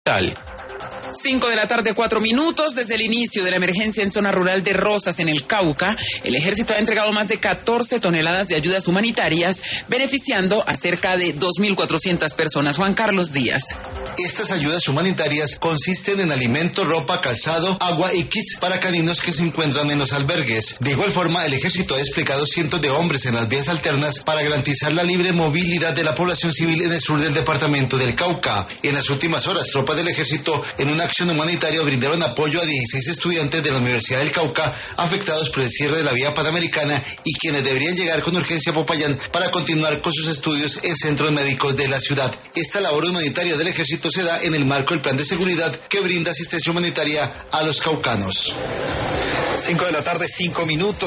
Tal. 5 de la tarde, 4 minutos. Desde el inicio de la emergencia en zona rural de Rosas, en el Cauca, el ejército ha entregado más de 14 toneladas de ayudas humanitarias, beneficiando a cerca de 2.400 personas. Juan Carlos Díaz. Estas ayudas humanitarias consisten en alimento, ropa, calzado, agua y kits para caninos que se encuentran en los albergues. De igual forma, el ejército ha desplegado cientos de hombres en las vías alternas para garantizar la libre movilidad de la población civil en el sur del departamento del Cauca. En las últimas horas, tropas del ejército, en una acción humanitaria, brindaron apoyo a 16 estudiantes de la Universidad del Cauca afectados por el cierre de la vía panamericana y quienes deberían llegar con urgencia a Popayán para continuar con sus estudios en centros médicos de la ciudad. Esta labor humanitaria del ejército se da en el marco del plan de seguridad que brinda asistencia humanitaria a los caucanos. 5 de la tarde, 5 minutos.